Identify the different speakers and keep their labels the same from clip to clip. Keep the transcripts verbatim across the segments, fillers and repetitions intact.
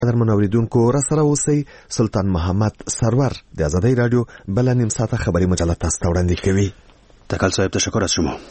Speaker 1: در منوریدونکو را سره اوسئ. سلطان محمد سرور د آزادۍ رادیو بل نیم ساعته خبری مجله تاسو ته وړاندې کوي.
Speaker 2: تکل صاحب تشکر از شما.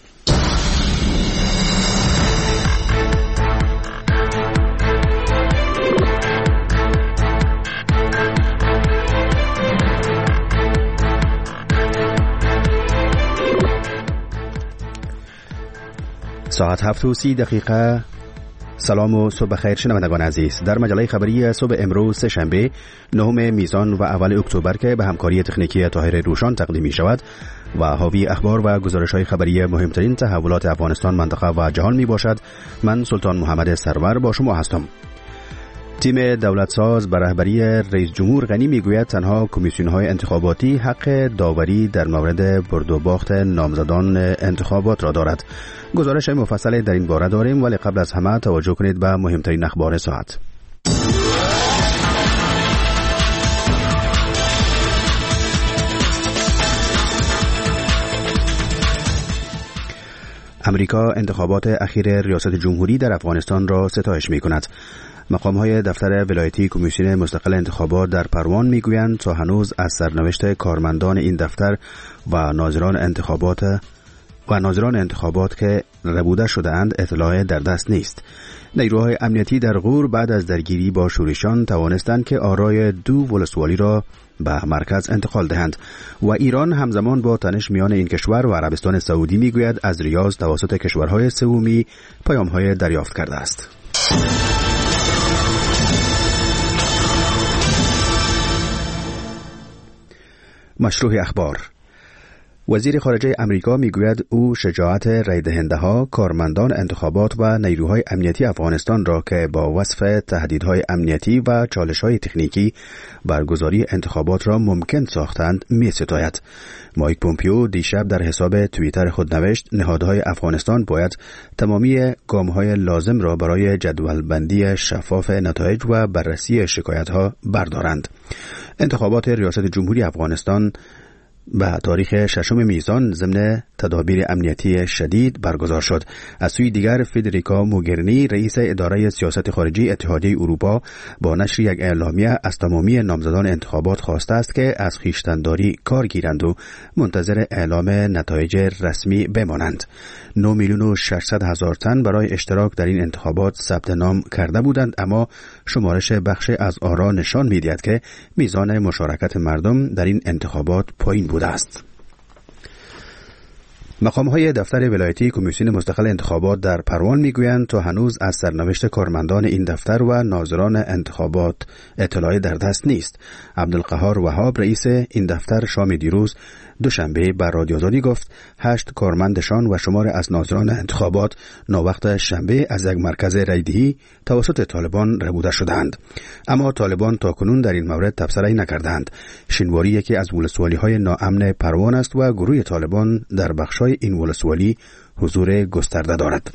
Speaker 2: ساعت هفت و سی دقیقه. سلام و صبح خیر شنوندگان عزیز. در مجله خبری صبح امروز سه شنبه نهم میزان و اول اکتبر که به همکاری تکنیکی طاهر روشان تقدیم می شود و حاوی اخبار و گزارش‌های خبری مهمترین تحولات افغانستان، منطقه و جهان می باشد. من سلطان محمد سرور با شما هستم. تیم دولتساز به رهبری رئیس جمهور غنی میگوید تنها کمیسیون‌های انتخاباتی حق داوری در مورد برد و باخت نامزدان انتخابات را دارد. گزارش مفصل در این باره داریم، ولی قبل از همه توجه کنید به مهمترین اخبار ساعت. امریکا انتخابات اخیر ریاست جمهوری در افغانستان را ستایش می‌کند. مقام‌های دفتر ولایتی کمیسیون مستقل انتخابات در پروان میگویند تا هنوز از سرنوشت کارمندان این دفتر و ناظران انتخابات و ناظران انتخابات که ربوده شده‌اند اطلاع در دست نیست. نیروهای امنیتی در غور بعد از درگیری با شورشیان توانستند که آرای دو ولسوالی را به مرکز انتقال دهند و ایران همزمان با تنش میان این کشور و عربستان سعودی میگوید از ریاض توسط کشورهای سومی پیام‌های دریافت کرده است. مشروع اخبار. وزیر خارجه امریکا میگوید او شجاعت رای دهنده ها، کارمندان انتخابات و نیروهای امنیتی افغانستان را که با وصف تهدیدهای امنیتی و چالش‌های تکنیکی برگزاری انتخابات را ممکن ساختند می‌ستاید. مایک پومپیو دیشب در حساب توییتر خود نوشت نهادهای افغانستان باید تمامی گام‌های لازم را برای جدولبندی شفاف نتایج و بررسی شکایت‌ها بردارند. انتخابات ریاست جمهوری افغانستان به تاریخ ششم میزان ضمن تدابیر امنیتی شدید برگزار شد. از سوی دیگر فدریکا موگرینی رئیس اداره سیاست خارجی اتحادیه اروپا با نشر یک اعلامیه از تمامی نامزدان انتخابات خواسته است که از خویشتن‌داری کار گیرند و منتظر اعلام نتایج رسمی بمانند. نه میلیون و ششصد هزار تن برای اشتراک در این انتخابات ثبت نام کرده بودند، اما شمارش بخش از آرا نشان می‌دهد که میزان مشارکت مردم در این انتخابات پایین بوده است. مقام‌های دفتر ولایتی کمیسیون مستقل انتخابات در پروان میگویند تا هنوز از سرنوشت کارمندان این دفتر و ناظران انتخابات اطلاعی در دست نیست. عبدالقهار وهاب رئیس این دفتر شام دیروز دوشنبه بر رادیو آزادی گفت هشت کارمندشان و شمار از ناظران انتخابات ناوقت شنبه از یک مرکز رایدهی توسط طالبان ربوده شدند، اما طالبان تاکنون در این مورد تبصره نکردند. شینواری یکی از ولسوالی‌های ناامن پروان است و گروه طالبان در بخش‌های این ولسوالی حضور گسترده دارد.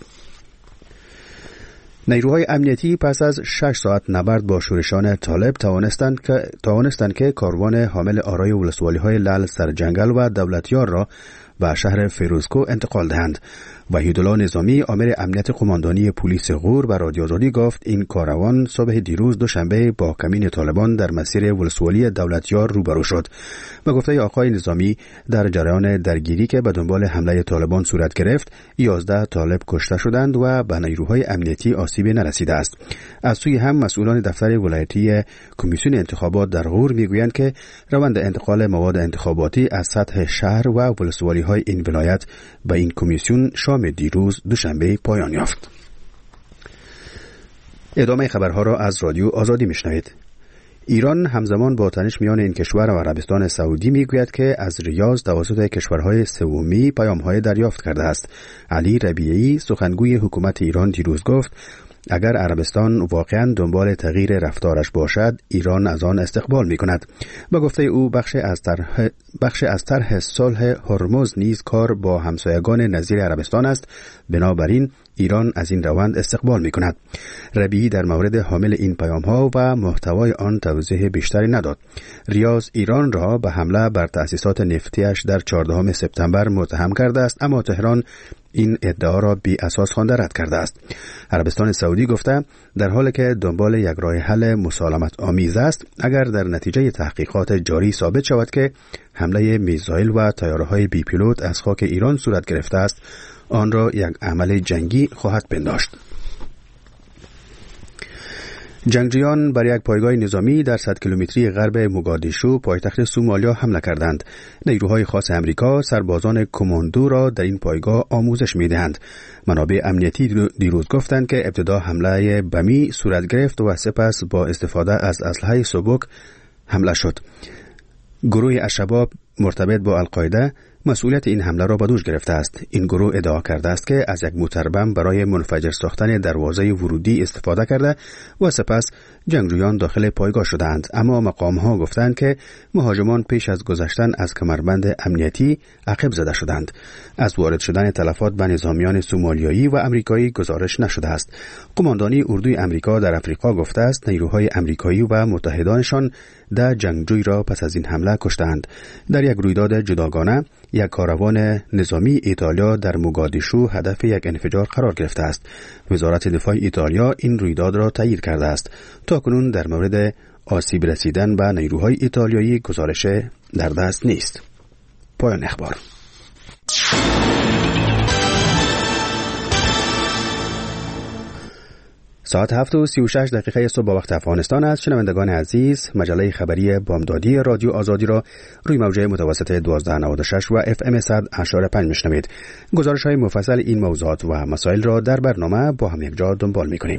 Speaker 2: نیروهای امنیتی پس از شش ساعت نبرد با شورشان طالب توانستند که توانستند که کاروان حامل آرای ولسوالی‌های لعل سرجنگل و دولتیار را به شهر فیروزکو انتقال دهند. وحیدالله نظامی آمر امنیت قماندانی پلیس غور بر رادیو آزادی گفت این کاروان صبح دیروز دوشنبه با کمین طالبان در مسیر ولسوالی دولتیار روبرو شد. به گفته آقای نظامی در جریان درگیری که به دنبال حمله طالبان صورت گرفت یازده طالب کشته شدند و به نیروهای امنیتی آسیبی نرسیده است. از سوی هم مسئولان دفتر ولایتی کمیسیون انتخابات در غور میگویند که روند انتقال مواد انتخاباتی از سطح شهر و ولسوالی‌های این ولایت به این کمیسیون شام دیروز دوشنبه پایان یافت. ادامه خبرها را از رادیو آزادی میشنوید. ایران همزمان با تنش میان این کشور و عربستان سعودی میگوید که از ریاض توسط کشورهای سومی پیام‌های دریافت کرده است. علی ربیعی سخنگوی حکومت ایران دیروز گفت اگر عربستان واقعاً دنبال تغییر رفتارش باشد ایران از آن استقبال می‌کند. با گفته او بخش از طرح بخش از طرح صلح هرمز نیز کار با همسایگان نظیر عربستان است. بنابراین ایران از این روند استقبال می کند. ربیعی در مورد حامل این پیام ها و محتوای آن توضیح بیشتری نداد. ریاض ایران را به حمله بر تأسیسات نفتیش در چهاردهم سپتامبر متهم کرده است، اما تهران این ادعا را بی اساس خوانده رد کرده است. عربستان سعودی گفته در حالی که دنبال یک راه حل مسالمت آمیز است، اگر در نتیجه تحقیقات جاری ثابت شود که حمله میزایل و طیاره‌های بی پیلوت از خاک ایران صورت گرفته است، آن را یک عمل جنگی خواهد پنداشت. جنگجویان بر یک پایگاه نظامی در صد کیلومتری غرب موگادیشو پایتخت سومالیا حمله کردند. نیروهای خاص امریکا سربازان کماندو را در این پایگاه آموزش می‌دهند. منابع امنیتی دیروز گفتند که ابتدا حمله بمی صورت گرفت و سپس با استفاده از اسلحه سبک حمله شد. گروه الشباب مرتبط با القاعده مسئولیت این حمله را به دوش گرفته است. این گروه ادعا کرده است که از یک موتر بم برای منفجر ساختن دروازه ورودی استفاده کرده و سپس جنگجویان داخل پایگاه شدند، اما مقام‌ها گفتند که مهاجمان پیش از گذشتن از کمربند امنیتی عقب زده شدند. از وارد شدن تلفات به نظامیان سومالیایی و امریکایی گزارش نشده است. قماندانی اردوی امریکا در افریقا گفته است نیروهای امریکایی و متحدانشان ده جنگجوی را پس از این حمله کشتند. در یک رویداد جداگانه یک کاروان نظامی ایتالیا در موگادیشو هدف یک انفجار قرار گرفته است. وزارت دفاع ایتالیا این رویداد را تایید کرده است. تاکنون در مورد آسیب رسیدن به نیروهای ایتالیایی گزارش در دست نیست. پایان اخبار. ساعت هفت و سی و شش دقیقه صبح با وقت افغانستان است. شنوندگان عزیز، مجله خبری بامدادی رادیو آزادی را روی موجه متوسط دوازده نود و شش و اف ام صد اشاره پنج میشنوید. گزارش های مفصل این موضوعات و مسائل را در برنامه با هم یک جا دنبال میکنیم.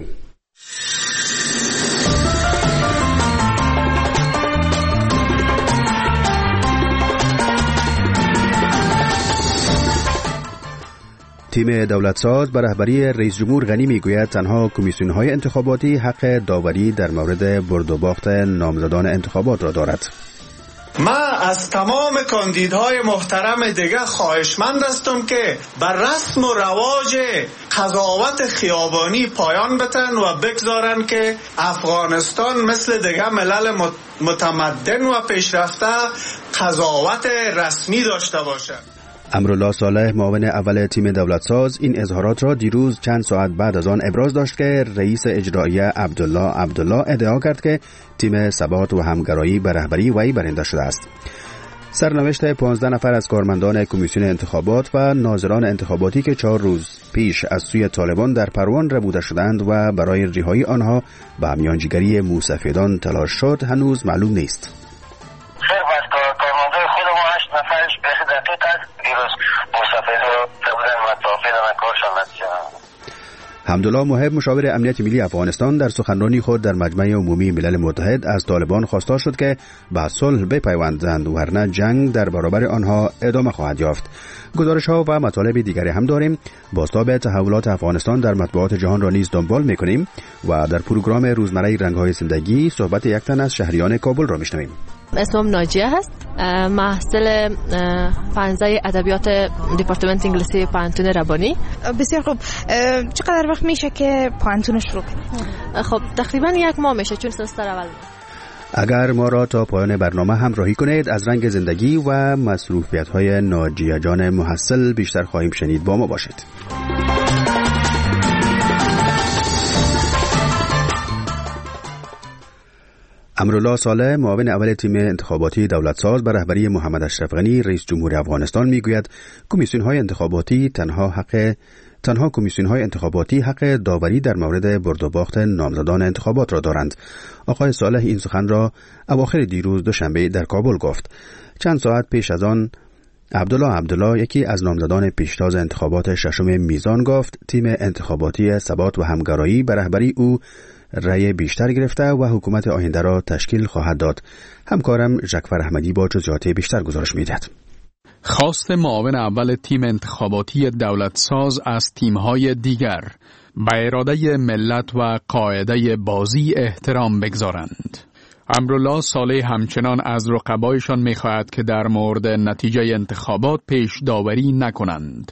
Speaker 2: تیم دولتساز به رهبری رئیس جمهور غنی میگوید تنها کمیسیون‌های انتخاباتی حق داوری در مورد برد و باخت نامزدان انتخابات را دارد.
Speaker 3: ما از تمام کاندیدهای محترم دیگه خواهشمند هستم که بر رسم و رواج قضاوت خیابانی پایان بتن و بگذارن که افغانستان مثل دیگه ملل متمدن و پیشرفته قضاوت رسمی داشته باشه.
Speaker 2: امرالله صالح معاون اول تیم دولتساز این اظهارات را دیروز چند ساعت بعد از آن ابراز داشت که رئیس اجرایی عبدالله عبدالله ادعا کرد که تیم ثبات و همگرایی به رهبری وی برنده شده است. سرنوشت پانزده نفر از کارمندان کمیسیون انتخابات و ناظران انتخاباتی که چهار روز پیش از سوی طالبان در پروان ربوده شدند و برای رهایی آنها به میانجیگری موسفیدان تلاش شد هنوز معلوم نیست. حمدالله محب مشاور امنیت ملی افغانستان در سخنرانی خود در مجمع عمومی ملل متحد از طالبان خواستار شد که به صلح بپیوندند ورنه جنگ در برابر آنها ادامه خواهد یافت. گزارش ها و مطالب دیگری هم داریم. بازتاب تحولات افغانستان در مطبوعات جهان را نیز دنبال می‌کنیم و در پروگرام روزمره رنگ‌های زندگی صحبت یک تن از شهریان کابل را می‌شنویم.
Speaker 4: اسمم ناجیه هست، محصل پانزده ادبیات دپارتمنت انگلیسی پانتون ربانی.
Speaker 5: بسیار خوب. چقدر وقت میشه که پانتون شروع کنید؟
Speaker 4: خب تقریبا یک ماه میشه چون سمستر اول.
Speaker 2: اگر ما را تا پایان برنامه همراهی کنید از رنگ زندگی و مصروفیت‌های ناجیه جان محصل بیشتر خواهیم شنید. با ما باشید. امرالله صالح معاون اول تیم انتخاباتی دولتساز به رهبری محمد اشرف غنی رئیس جمهور افغانستان میگوید کمیسیون‌های انتخاباتی تنها حق تنها کمیسیون‌های انتخاباتی حق داوری در مورد برد و باخت نامزدان انتخابات را دارند. آقای صالح این سخن را اواخر دیروز دوشنبه در کابل گفت. چند ساعت پیش از آن عبدالله عبدالله یکی از نامزدان پیشتاز انتخابات ششم میزان گفت تیم انتخاباتی ثبات و همگرایی به رهبری او رأی بیشتر گرفته و حکومت آینده را تشکیل خواهد داد. همکارم ژکفر احمدی با جزئیات بیشتر گزارش می‌دهد.
Speaker 6: خواست معاون اول تیم انتخاباتی دولتساز از تیم‌های دیگر به اراده ملت و قاعده بازی احترام بگذارند. امرالله صالح همچنان از رقبایشان می‌خواهد که در مورد نتیجه انتخابات پیش داوری نکنند.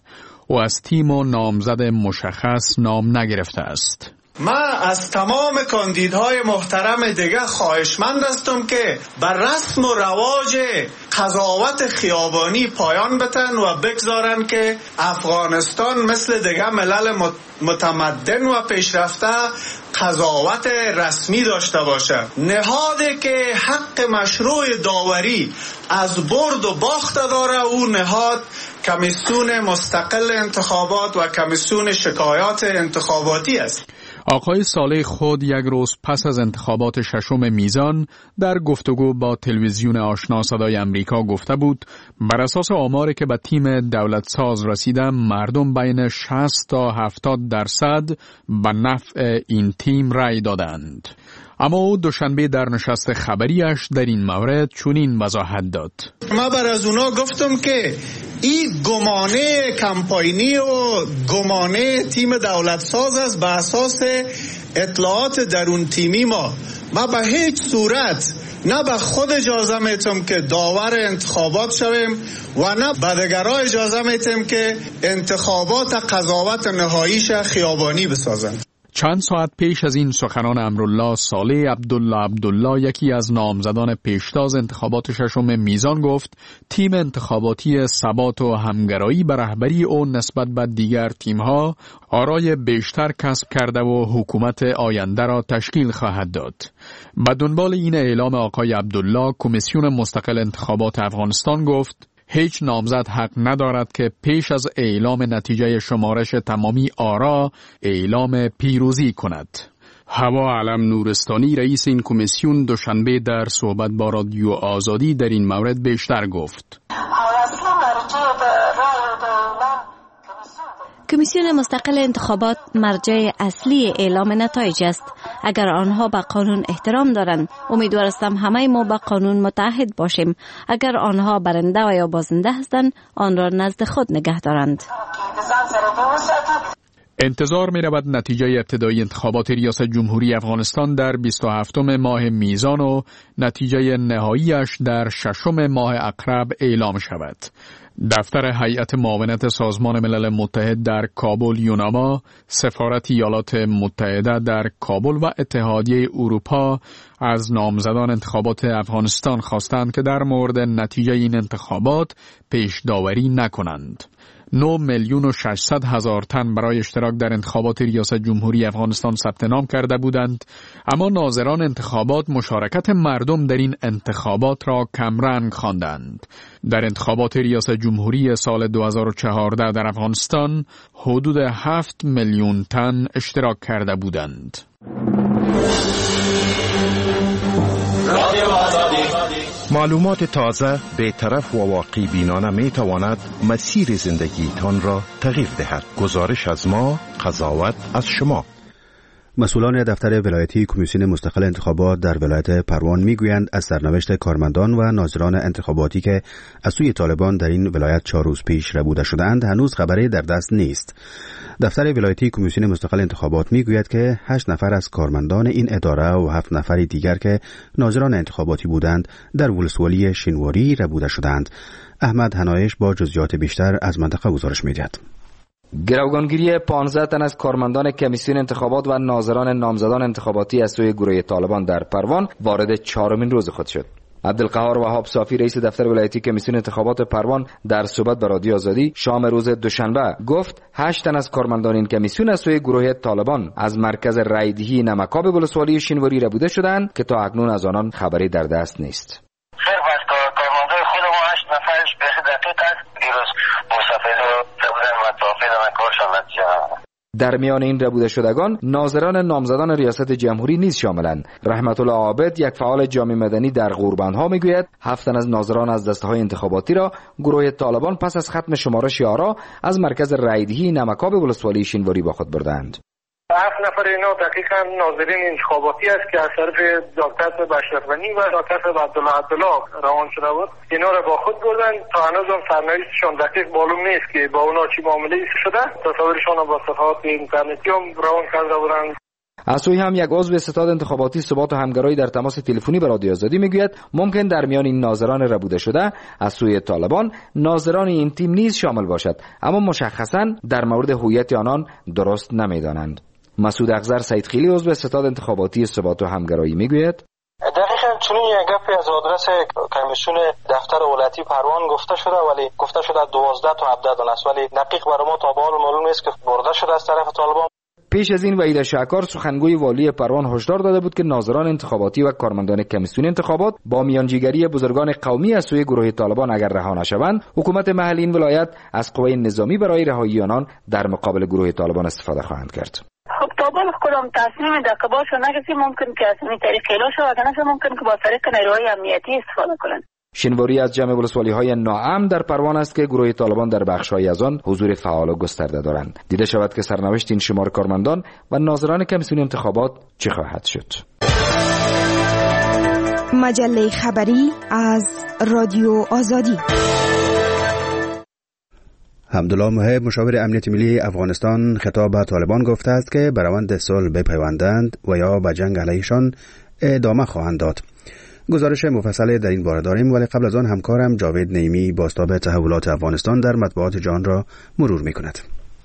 Speaker 6: و از تیم و نامزد مشخص نام نگرفته است.
Speaker 3: ما از تمام کاندیدهای محترم دیگه خواهشمند هستم که بر رسم و رواج قضاوت خیابانی پایان بتن و بگذارن که افغانستان مثل دیگه ملل متمدن و پیشرفته قضاوت رسمی داشته باشه. نهادی که حق مشروع داوری از برد و باخت داره او نهاد کمیسیون مستقل انتخابات و کمیسیون شکایات انتخاباتی است.
Speaker 6: آقای صالح خود یک روز پس از انتخابات ششم میزان در گفتگو با تلویزیون آشنا صدای امریکا گفته بود بر اساس آماری که به تیم دولت ساز رسیده مردم بین شصت تا هفتاد درصد به نفع این تیم رأی دادند. اما او دوشنبه در نشست خبریش در این مورد چنین وضاحت داد.
Speaker 3: ما بر از اونا گفتم که این گمانه کمپاینی و گمانه تیم دولت ساز است به اساس اطلاعات درون تیمی ما. ما به هیچ صورت نه به خود اجازه میتم که داور انتخابات شویم و نه به دیگرها اجازه میتم که انتخابات قضاوت نهاییش خیابانی بسازند.
Speaker 6: چند ساعت پیش از این سخنان امرالله صالح عبدالله عبدالله یکی از نامزدان پیشتاز انتخابات ششم میزان گفت تیم انتخاباتی ثبات و همگرایی به رهبری او نسبت به دیگر تیم‌ها آرای بیشتر کسب کرده و حکومت آینده را تشکیل خواهد داد. به دنبال این اعلام آقای عبدالله کمیسیون مستقل انتخابات افغانستان گفت هیچ نامزد حق ندارد که پیش از اعلام نتیجه شمارش تمامی آرا اعلام پیروزی کند. هوا علم نورستانی رئیس این کمیسیون دوشنبه در صحبت با رادیو آزادی در این مورد بیشتر گفت.
Speaker 7: کمیسیون مستقل انتخابات مرجع اصلی اعلام نتایج است. اگر آنها به قانون احترام دارند امیدوار هستم همه ما به قانون متحد باشیم. اگر آنها برنده و یا بازنده هستند آن را نزد خود نگه دارند.
Speaker 6: انتظار می رود نتیجه ابتدایی انتخابات ریاست جمهوری افغانستان در بیست و هفتم ماه میزان و نتیجه نهاییش در ششم ماه اقرب اعلام شود. دفتر هیئت معاونت سازمان ملل متحد در کابل یوناما، سفارت ایالات متحده در کابل و اتحادیه اروپا از نامزدان انتخابات افغانستان خواستند که در مورد نتیجه این انتخابات پیش داوری نکنند. نه میلیون و ششصد هزار تن برای اشتراک در انتخابات ریاست جمهوری افغانستان ثبت نام کرده بودند، اما ناظران انتخابات مشارکت مردم در این انتخابات را کمرنگ خواندند. در انتخابات ریاست جمهوری سال دو هزار و چهارده در افغانستان حدود هفت میلیون تن اشتراک کرده بودند.
Speaker 8: معلومات تازه، بی‌طرف و واقعی بینانه می تواند مسیر زندگی تان را تغییر دهد. گزارش از ما، قضاوت از شما.
Speaker 2: مسئولان دفتر ولایتی کمیسیون مستقل انتخابات در ولایت پروان میگویند از سرنوشت کارمندان و ناظران انتخاباتی که از سوی طالبان در این ولایت چهار روز پیش ربوده شدند هنوز خبری در دست نیست. دفتر ولایتی کمیسیون مستقل انتخابات میگوید که هشت نفر از کارمندان این اداره و هفت نفر دیگر که ناظران انتخاباتی بودند در ولسوالی شینواری ربوده شدند. احمد حنایش با جزئیات بیشتر از منطقه گزارش می‌دهد.
Speaker 9: گروگانگیری پانزده تن از کارمندان کمیسیون انتخابات و ناظران نامزدان انتخاباتی از سوی گروه طالبان در پروان وارد چهارمین روز خود شد. عبدالقهار وهاب صافی رئیس دفتر ولایتی کمیسیون انتخابات پروان در صحبت با رادیو آزادی شام روز دوشنبه گفت هشت تن از کارمندان این کمیسیون از سوی گروه طالبان از مرکز رایدهی نمکاب ولسوالی شینواری ربوده شدند که تا اکنون از آنان خبری در دست نیست.
Speaker 10: خیر وقت کارمندان خود ما هشت نفرش به دقیق است دیروز مستفید بودن و توافق کارشان نتیجه.
Speaker 9: در میان این ربوده شدگان ناظران نامزدان ریاست جمهوری نیز شاملند. رحمت الله عابد یک فعال جامعه مدنی در غوربندها میگوید هفت تن از ناظران از دسته‌های انتخاباتی را گروه طالبان پس از ختم شمارش آرا از مرکز رایدهی نمکاب ولسوالی شینواری با خود بردند.
Speaker 10: هفت نفر اینا دقیقاً ناظرین انتخاباتی است که از طرف دکتر بشرفنی و دکتر عبدالله عبدالله روان شده بود. اینا را با خود بردن تا هنوز هم سرنوشتشان دقیق معلوم نیست که با اونا چی معامله شده. تصاویرشان با صفحات اینترنتی هم روان کرده بودند.
Speaker 9: از سوی هم یک عضو ستاد انتخاباتی ثبات و همگرایی در تماس تلفنی با رادیو آزادی میگوید ممکن در میان این ناظران ربوده شده از سوی طالبان ناظران این تیم نیز شامل باشد، اما مشخصاً در مورد هویت آنان درست نمیدانند. مسعود اخضر سیدخیلی عضو ستاد انتخاباتی ثبات و همگرایی میگوید
Speaker 11: دقیقاً چنین یک گپی از آدرس کمیسیون دفتر ولایتی پروان گفته شده، ولی گفته شده دوازده تا هفده است، ولی دقیق برای ما تا به حال معلوم نیست که برده شده از طرف طالبان.
Speaker 9: پیش از این وحید شاکار سخنگوی والی پروان هشدار داده بود که ناظران انتخاباتی و کارمندان کمیسیون انتخابات با میانجیگری بزرگان قومی از سوی گروه طالبان اگر رها نشوند، حکومت محلی این ولایت از قوای نظامی برای رهایی آنان در مقابل گروه طالبان استفاده خواهند کرد.
Speaker 12: خب طالبان کدام تصمیم در که باشه نگسی ممکن که از این طریق اعلام شود، نه ممکن که با طریق نیروهای امنیتی استفاده کنند.
Speaker 9: شنواری از جمع ولسوالی‌های ناامن در پروان است که گروه طالبان در بخش‌های از آن حضور فعال و گسترده دارند. دیده شود که سرنوشت این شمار کارمندان و ناظران کمیسیون انتخابات چه خواهد شد.
Speaker 5: مجله خبری از رادیو آزادی.
Speaker 2: حمدالله محب مشاور امنیت ملی افغانستان خطاب به طالبان گفته است که به روند صلح بپیوندند و یا به جنگ علیهشان ادامه خواهند داد. گزارش مفصل در این باره داریم، ولی قبل از آن همکارم جاوید نیمی بازتاب تحولات افغانستان در مطبوعات جهان را مرور می‌کند.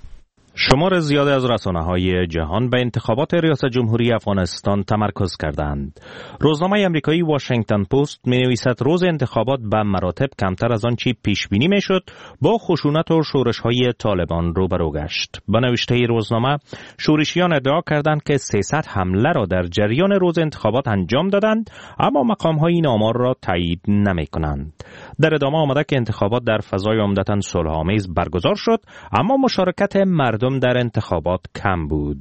Speaker 13: شمار زیادی از رسانه‌های جهان به انتخابات ریاست جمهوری افغانستان تمرکز کردند. روزنامه آمریکایی واشنگتن پست می‌نویسد روز انتخابات به مراتب کمتر از آنچه پیش بینی می‌شد با خشونت و شورش‌های طالبان روبرو گشت. با نوشته روزنامه، شورشیان ادعا کردند که سیصد حمله را در جریان روز انتخابات انجام دادند، اما مقام‌های این آمار را تایید نمی‌کنند. در ادامه آمده که انتخابات در فضای عمدتاً صلح‌آمیز برگزار شد، اما مشارکت مردم در انتخابات کم بود.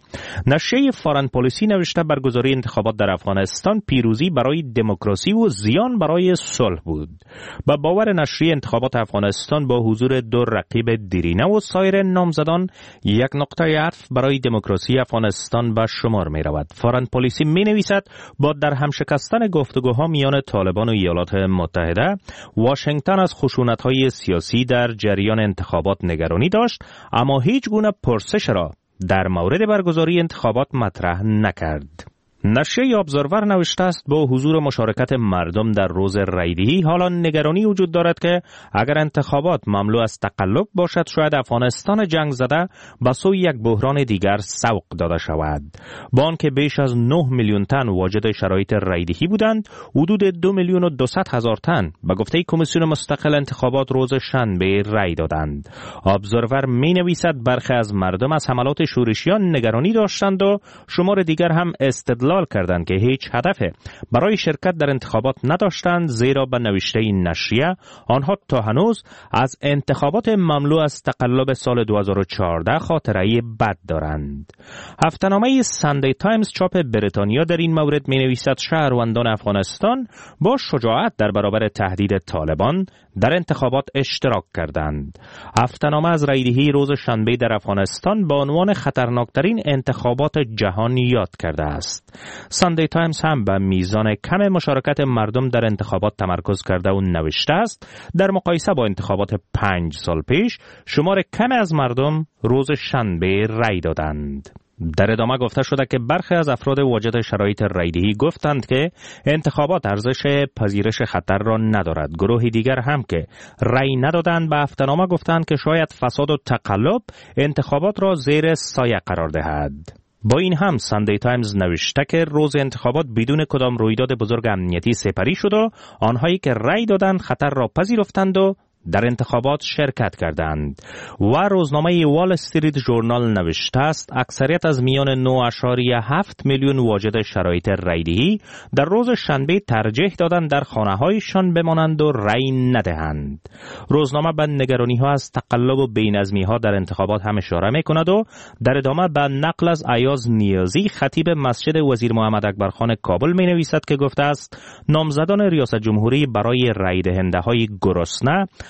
Speaker 13: نشریه فارن پالیسی نوشته برگزاری انتخابات در افغانستان پیروزی برای دموکراسی و زیان برای صلح بود. با باور نشریه انتخابات افغانستان با حضور دو رقیب دیرینه و سایر نامزدان یک نقطه عطف برای دموکراسی افغانستان به شمار می رود. فارن پالیسی می نویسد با در هم شکستن گفتگوها میان طالبان و ایالات متحده، واشنگتن از خشونت‌های سیاسی در جریان انتخابات نگرانی داشت، اما هیچ گونه پرسش را در مورد برگزاری انتخابات مطرح نکرد. نشریه ابزرور نوشته است با حضور مشارکت مردم در روز رایدهی حالا نگرانی وجود دارد که اگر انتخابات مملو از تقلب باشد شاید افغانستان جنگ زده به سوی یک بحران دیگر سوق داده شود. با آنکه بیش از نه میلیون تن واجد شرایط رایدهی بودند، حدود دو میلیون و دویست هزار تن به گفته کمیسیون مستقل انتخابات روز شنبه رای دادند. ابزرور می نویسد برخی از مردم از حملات شورشیان نگرانی داشتند و شمار دیگر هم استدلال کردند که هیچ هدف برای شرکت در انتخابات نداشتند، زیرا به نوشته این نشریه آنها تا هنوز از انتخابات مملو از تقلب سال دو هزار و چهارده خاطره بد دارند. هفته‌نامه ساندی تایمز چاپ بریتانیا در این مورد می نویسد شهروندان افغانستان با شجاعت در برابر تهدید طالبان در انتخابات اشتراک کردند. هفته‌نامه از رایدهی روز شنبه در افغانستان با عنوان خطرناکترین انتخابات جهان یاد کرده است. ساندی تایمز هم به میزان کم مشارکت مردم در انتخابات تمرکز کرده و نوشته است در مقایسه با انتخابات پنج سال پیش شمار کم از مردم روز شنبه رای دادند. در ادامه گفته شده که برخی از افراد واجد شرایط رایدهی گفتند که انتخابات ارزش پذیرش خطر را ندارد. گروه دیگر هم که رای ندادند به هفته‌نامه گفتند که شاید فساد و تقلب انتخابات را زیر سایه قرار دهد. با این هم ساندی تایمز نوشته که روز انتخابات بدون کدام رویداد بزرگ امنیتی سپری شد و آنهایی که رای دادند خطر را پذیرفتند و در انتخابات شرکت کردند. و روزنامه وال استریت ژورنال نوشته است اکثریت از میان نه ممیز هفت میلیون واجد شرایط رایدهی در روز شنبه ترجیح دادند در خانه‌هایشان بمانند و رای ندهند. روزنامه به نگرانی‌ها از تقلب و بی‌نظمی‌ها در انتخابات هم اشاره می‌کند و در ادامه به نقل از ایاز نیازی خطیب مسجد وزیر محمد اکبر خان کابل می‌نویسد که گفته است نامزدان ریاست جمهوری برای رای دهنده‌های گرسنه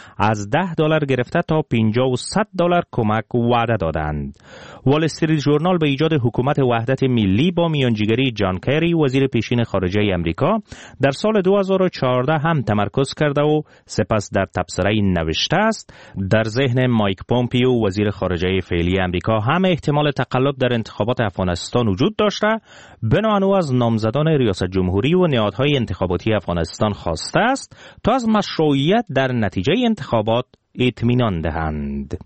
Speaker 13: از ده دلار گرفته تا پنجاه و صد دلار کمک وعده دادند. وال استریت ژورنال به ایجاد حکومت وحدت ملی با میانجیگری جان کری وزیر پیشین خارجه امریکا در سال دو هزار و چهارده هم تمرکز کرده و سپس در تبصره نوشته است در ذهن مایک پومپیو وزیر خارجه فعلی امریکا هم احتمال تقلب در انتخابات افغانستان وجود داشته. بنابراین او از نامزدان ریاست جمهوری و نهادهای انتخاباتی افغانستان خواسته است تا از مشروعیت در نتیجه انتخابات اطمینان دهند.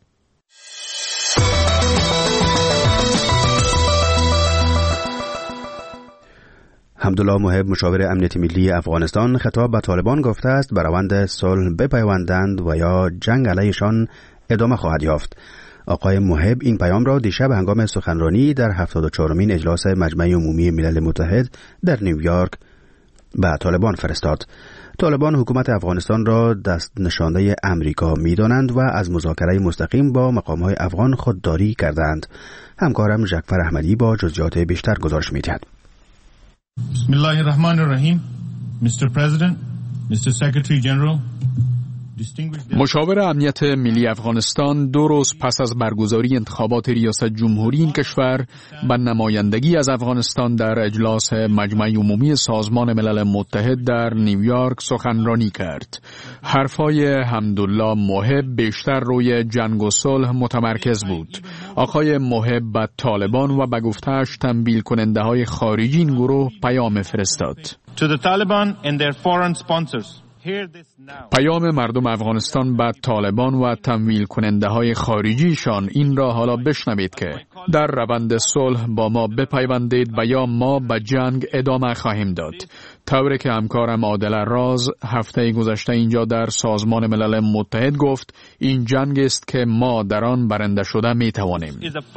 Speaker 2: حمدالله محب مشاور امنیت ملی افغانستان خطاب به طالبان گفته است به روند صلح بپیوندند و یا جنگ علیشان ادامه خواهد یافت. آقای محب این پیام را دیشب هنگام سخنرانی در هفتاد و چهارمین اجلاس مجمع عمومی ملل متحد در نیویورک به طالبان فرستاد. طالبان حکومت افغانستان را دست نشانده امریکا می‌دانند و از مذاکره مستقیم با مقام‌های افغان خودداری کردند. همکارم جعفر احمدی با جزئیات بیشتر گزارش می‌دهد.
Speaker 14: بسم الله الرحمن الرحیم. Mister President, Mister Secretary General,
Speaker 6: مشاور امنیت ملی افغانستان دو روز پس از برگزاری انتخابات ریاست جمهوری این کشور به نمایندگی از افغانستان در اجلاس مجمع عمومی سازمان ملل متحد در نیویورک سخنرانی کرد. حرفای حمدالله محب بیشتر روی جنگ و صلح متمرکز بود. آقای محب به طالبان و به گفته‌اش تنبیه کننده های خارجی این گروه پیام فرستاد.
Speaker 14: To the Taliban and their foreign sponsors.
Speaker 6: پیام مردم افغانستان به طالبان و تمویل کننده های خارجیشان این را حالا بشنوید که در روند صلح با ما بپیوندید و یا ما به جنگ ادامه خواهیم داد. طوری که همکارم عادل راز هفته گذشته اینجا در سازمان ملل متحد گفت این جنگ است که ما در آن برنده شده می توانیم.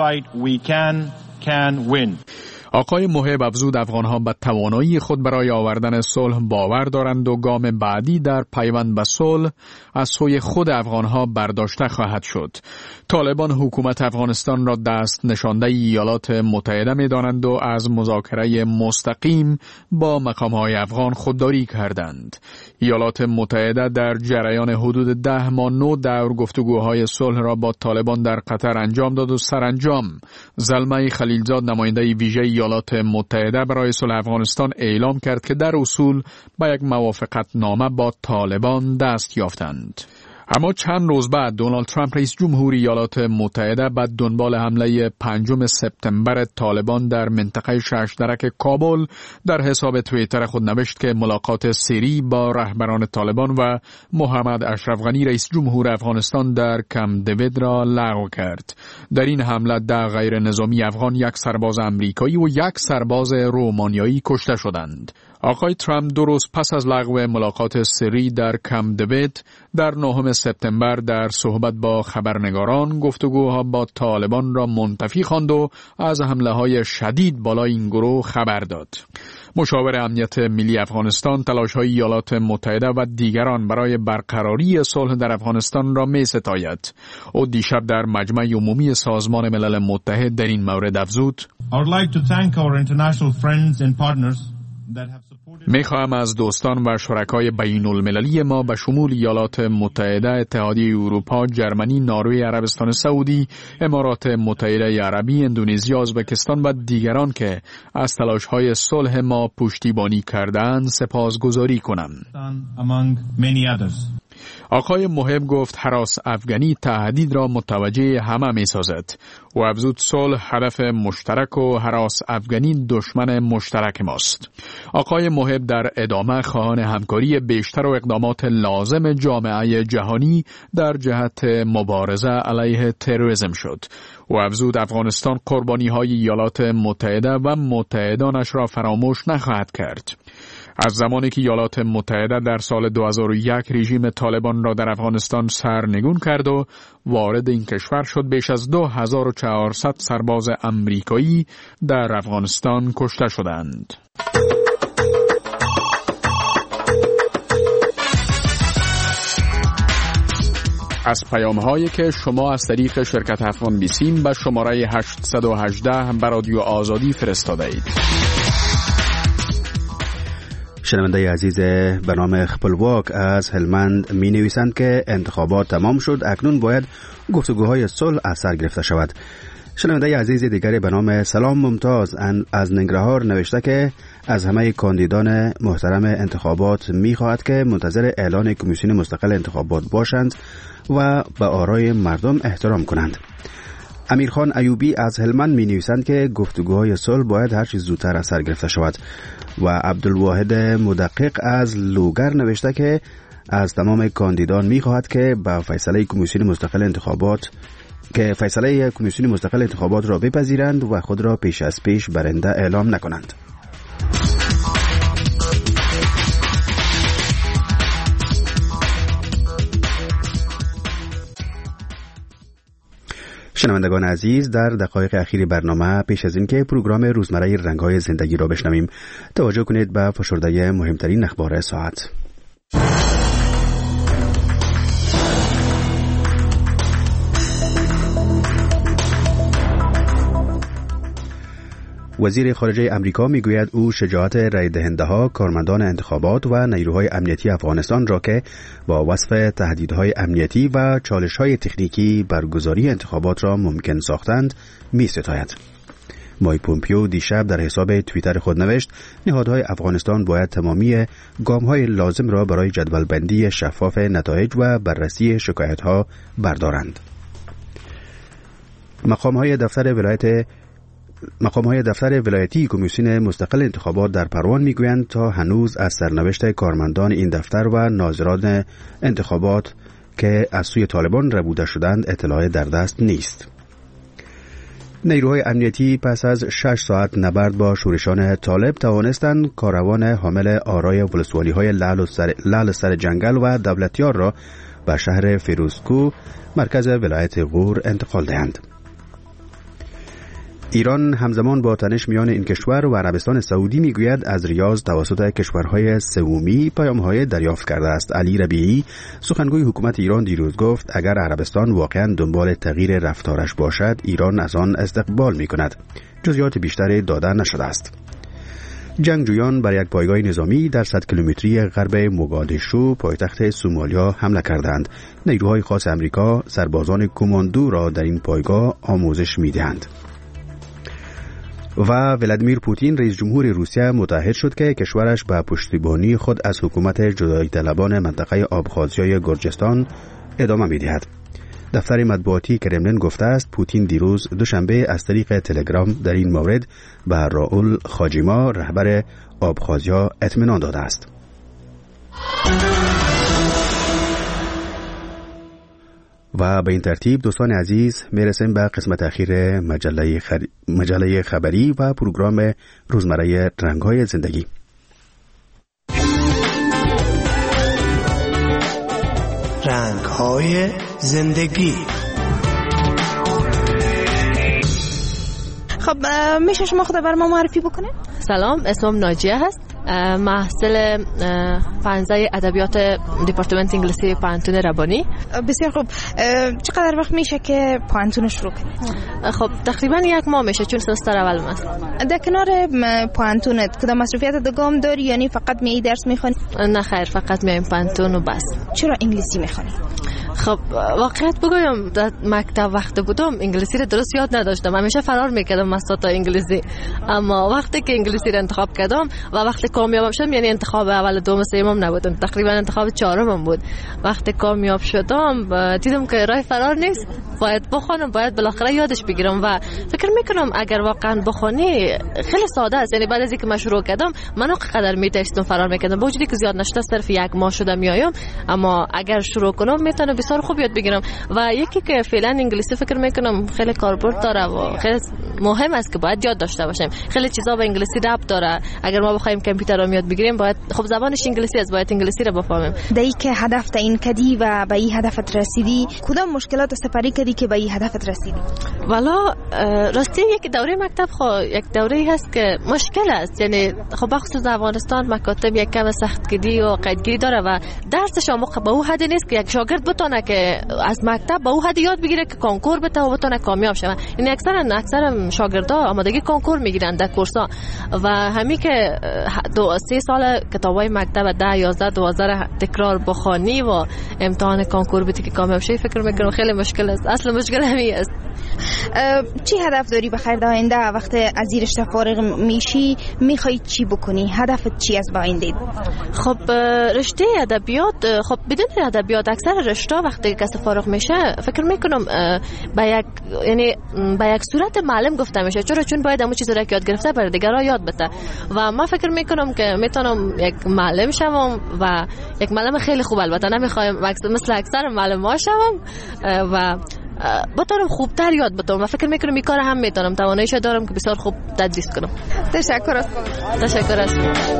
Speaker 6: آقای محب افزود افغانها به توانایی خود برای آوردن صلح باور دارند و گام بعدی در پیوند به صلح از سوی خود افغانها برداشته خواهد شد. طالبان حکومت افغانستان را دست نشانده ایالات متحده می دانند و از مذاکره مستقیم با مقامهای افغان خودداری کردند. ایالات متحده در جریان حدود ده ماه نو دور گفتگوهای صلح را با طالبان در قطر انجام داد و سرانجام زلمه خلیلزاد نماینده ویژه ایالات متحده برای صلح افغانستان اعلام کرد که در اصول با یک موافقت نامه با طالبان دست یافتند. اما چند روز بعد دونالد ترامپ رئیس جمهوری ایالات متحده بعد دنبال حمله پنجم سپتامبر طالبان در منطقه شش درک کابل در حساب توییتر خود نوشت که ملاقات سری با رهبران طالبان و محمد اشرف غنی رئیس جمهور افغانستان در کمپ دیوید را لغو کرد. در این حمله ده غیر نظامی افغان، یک سرباز امریکایی و یک سرباز رومانیایی کشته شدند. آقای ترامپ دو روز پس از لغو ملاقات سری در کمپ دیوید در نهم سپتامبر در صحبت با خبرنگاران گفتگوها با طالبان را منتفی خواند و از حمله‌های شدید بالای این گروه خبر داد. مشاور امنیت ملی افغانستان تلاش‌های ایالات متحده و دیگران برای برقراری صلح در افغانستان را می‌ستاید. او دیشب در مجمع عمومی سازمان ملل متحد در این مورد افزود:
Speaker 14: I would like to thank our international friends and partners
Speaker 6: می خواهم از دوستان و شرکای بین المللی ما به شمول ایالات متحده، اتحادیه اروپا، جرمنی، نروژ، عربستان سعودی، امارات متحده عربی، اندونزی، ازبکستان و دیگران که از تلاش‌های صلح ما پشتیبانی کردند سپاسگزاری کنم. آقای محب گفت هراس افغانی تهدید را متوجه همه می سازد و افزود صلح هدف مشترک و هراس افغانی دشمن مشترک ماست. آقای محب در ادامه خواهان همکاری بیشتر و اقدامات لازم جامعه جهانی در جهت مبارزه علیه تروریسم شد و افزود افغانستان قربانی های ایالات متحده و متحدانش را فراموش نخواهد کرد. از زمانی که ایالات متحده در سال دو هزار و یک رژیم طالبان را در افغانستان سرنگون کرد و وارد این کشور شد، بیش از دو هزار و چهارصد سرباز امریکایی در افغانستان کشته شدند. از پیام هایی که شما از طریق شرکت افغان بیسیم به شماره هشتصد و هجده به رادیو آزادی فرستاده اید.
Speaker 2: شنونده عزیز برنامه خپلواک از هلمند می نویسند که انتخابات تمام شد، اکنون باید گفتگوهای صلح از سر گرفته شود. شنونده عزیز دیگری به نام سلام ممتاز از ننگرهار نوشته که از همه کاندیدان محترم انتخابات می خواهد که منتظر اعلان کمیسیون مستقل انتخابات باشند و به آرای مردم احترام کنند. امیرخان ایوبی از هلمند می نویسند که گفتگوهای صلح باید هر چیز زودتر از سر گرفته شود و عبدالواحد مدقق از لوگر نوشته که از تمام کاندیدان می خواهد که به فیصله کمیسیون مستقل انتخابات که فیصله کمیسیون مستقل انتخابات را بپذیرند و خود را پیش از پیش برنده اعلام نکنند. شنوندگان عزیز، در دقایق اخیر برنامه پیش از اینکه پروگرام روزمره رنگ‌های زندگی را بشنویم، توجه کنید به فشرده مهمترین اخبار ساعت. وزیر خارجه امریکا میگوید او شجاعت رای دهنده ها، کارمندان انتخابات و نیروهای امنیتی افغانستان را که با وصف تهدیدهای امنیتی و چالش‌های تکنیکی برگزاری انتخابات را ممکن ساختند می ستاید. مایک پومپیو دیشب در حساب توییتر خود نوشت نهادهای افغانستان باید تمامی گام‌های لازم را برای جدولبندی شفاف نتایج و بررسی شکایت‌ها بردارند. مقام‌های دفتر ولایت مقام های دفتر ولایتی کمیسیون مستقل انتخابات در پروان میگویند تا هنوز از سرنوشت کارمندان این دفتر و ناظران انتخابات که از سوی طالبان ربوده شدند اطلاع در دست نیست. نیروهای امنیتی پس از شش ساعت نبرد با شورشان طالب توانستند کاروان حامل آرای ولسوالی های لعل سر, لعل سر جنگل و دولتیار را به شهر فیروزکو مرکز ولایت غور انتقال دهند. ایران همزمان با تنش میان این کشور و عربستان سعودی میگوید از ریاض توسط کشورهای سومی پیام‌های دریافت کرده است. علی ربیعی سخنگوی حکومت ایران دیروز گفت اگر عربستان واقعا دنبال تغییر رفتارش باشد ایران از آن استقبال میکند. جزئیات بیشتری داده نشده است. جنگجویان بر یک پایگاه نظامی در صد کیلومتری غرب موگادیشو پایتخت سومالیا حمله کردند. نیروهای خاص امریکا سربازان کماندو را در این پایگاه آموزش میدهند. و ولادیمیر پوتین رئیس جمهور روسیه متعهد شد که کشورش به پشتیبانی خود از حکومت جدایی طلبان منطقه آبخازیای گرجستان ادامه می‌دهد. دفتر مطبوعاتی کرملین گفته است پوتین دیروز دوشنبه از طریق تلگرام در این مورد به راول خاجیما رهبر آبخازیا اطمینان داده است. و به این ترتیب دوستان عزیز میرسیم به قسمت اخیر مجله, خر... مجله خبری و پروگرام روزمره رنگ‌های زندگی.
Speaker 15: رنگ‌های زندگی.
Speaker 5: خب میشه شما خود بر ما معرفی بکنه؟
Speaker 4: سلام، اسمم ناجیه هست، محصل پانزده ادبیات دپارتمنت انگلیسی پانتون ربانی.
Speaker 5: بسیار خوب. چقدر وقت میشه که پانتون شروع کنید؟
Speaker 4: خب تقریبا یک ماه میشه چون سمستر اولم است.
Speaker 5: در کنار پانتونت کدام مصروفیت دیگه داری یعنی فقط می درس میخونی؟
Speaker 4: نه خیر، فقط میایم پانتون و بس.
Speaker 5: چرا انگلیسی میخونی؟
Speaker 4: خب واقعیت بگویم در مکتب وقت بودم انگلیسی رو درست یاد نداشتم، همیشه فرار میکردم مسائل انگلیسی، اما وقتی که انگلیسی رو انتخاب کردم و وقتی کامیاب شدم، یعنی انتخاب اول دوم سوم نبودم، تقریبا انتخاب چهارمم بود، وقتی کامیاب شدم دیدم که راه فرار نیست، باید بخونم، باید بالاخره یادش بگیرم و فکر میکنم اگر واقعا بخونی خیلی ساده است. یعنی بعد از اینکه من شروع کردم من اونقدر میتونستم فرار میکردم، با وجودی که زیاد نشده صرف یک ماه شده میایم، اما اگر شروع کنم میتونم بسیار خوب یاد بگیرم. و یکی که فعلا انگلیسی فکر میکنم خیلی کاربرد داره و خیلی مهم است که باید یاد داشته باشیم. خیلی چیزا به انگلیسی ربط داره، اگر ما بخوایم کامپیوتر رو یاد بگیریم باید خب زبانش انگلیسی است، باید انگلیسی رو بفهمیم.
Speaker 5: دایی که هدف تعیین کردی و به این هدفت رسیدی، کدام مشکلات سپری کردی که به این هدفت رسیدی؟
Speaker 4: والا راستی یک دوره مکتب خو یک دوره هست که مشکل است، یعنی خب بخصوص افغانستان مکاتب یک کم سختگیری و قیدگیری داره و درسش هم به او حد نیست که یک شاگرد بتونه میره که از مکتب با او حد یاد بگیره که کنکور بده و بتونه کامیاب شه. این اکثرا اکثر شاگردا آمادگی کنکور میگیرن در کورسا و همین که دو سه سال کتابای مکتب ده یازده دوازده تکرار بخوانی و امتحان کنکور بدی که کامیاب شی، فکر میکنم خیلی مشکل است. اصل مشکل همین است.
Speaker 5: چی هدف داری به خیر آینده؟ وقتی از این رشته فارغ میشی میخوای چی بکنی؟ هدفت چی است با آینده؟
Speaker 4: خب رشته ادبیات، خب بدون ادبیات اکثر رشته وقتی کسی فارغ میشه فکر میکنم با یک یعنی با یک صورت معلم گفته میشه، چرا چون باید همون چیزی را که یاد گرفته برای دیگران یاد بده و ما فکر میکنم که میتونم یک معلم شوم و یک معلم خیلی خوب. البته نمیخوایم مثل اکثر معلم‌ها شوم و بتونم خوبتر یاد بتونم و فکر میکنم این کار هم میتونم، تواناییش دارم که بسیار خوب تدریس کنم.
Speaker 5: تشکر از
Speaker 4: تشکر از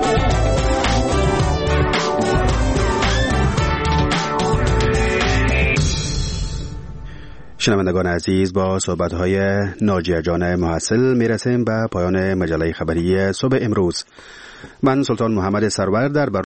Speaker 2: شنوندگان عزیز، با صحبت‌های ناجیه جان محصل میرسیم به پایان مجله خبری صبح امروز. من سلطان محمد سرور در